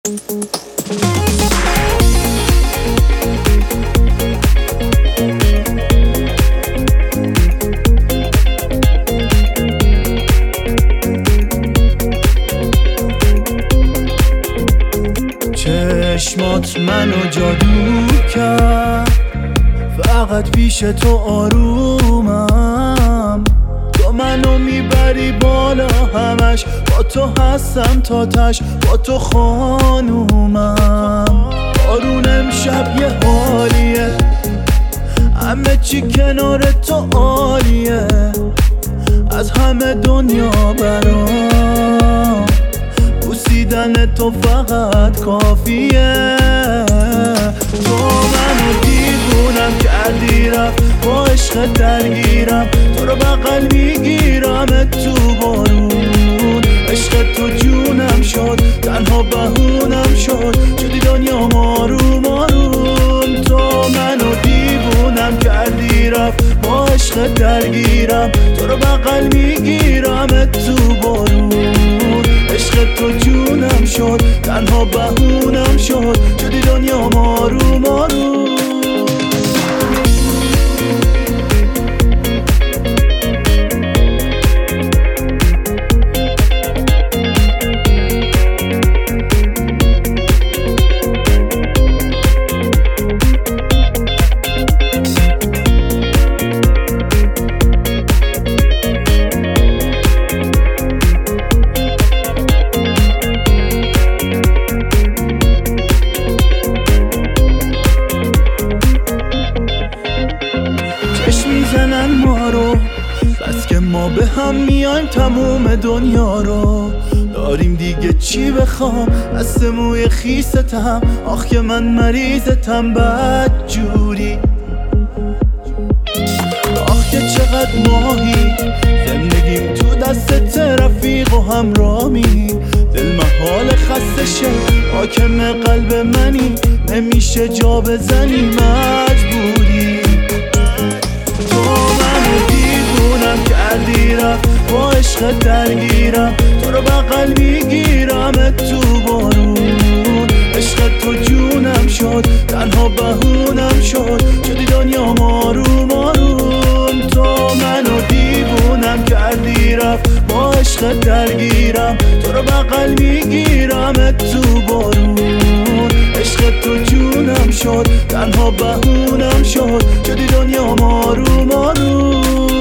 چشمات منو جادو کرد، فقط پیش تو آرومم. تو منو میبری بالا همش، با تو هستم تا تش، با تو خانومم. بارون امشب یه حالیه، همه چی کنار تو عالیه، از همه دنیا برام بوسیدن تو فقط کافیه. تو منو دیوونم کردی، رفت با عشق درگیرم، تو رو بغل میگیرم تو بارون. عشق تو جونم شد، تنها بهونم شد، شدی دنیا آروم آروم. تو منو دیوونم کردی، رفت با عشق درگیرم، تو رو بغل میگیرم تو بارون. عشق تو جونم شد، تنها بهونم شد، شدی دنیا آروم آروم. میزنن ما رو، بس که ما به هم میایم تموم دنیا رو داریم دیگه. چی بخوام از موی خیستم، آخ که من مریضتم بد جوری. آخ که چقدر ماهی زندگیم تو دست رفیق و همرامی. دل محال خسته شه، حاکم قلب منی، نمیشه جا بزنی مجبوری. تو منو دیوونم کردی، رفت با عشق درگیرم، تو رو بغل میگیرم تو بارون. عشق تو جونم شد، تنها بهونم شد، شدی دنیا آروم آروم. تو منو دیوونم کردی، رفت با عشق درگیرم، تو رو بغل میگیرم تو بارون. عشق تو جونم شد، تنها بهونم شد، شدی دنیا آروم آروم.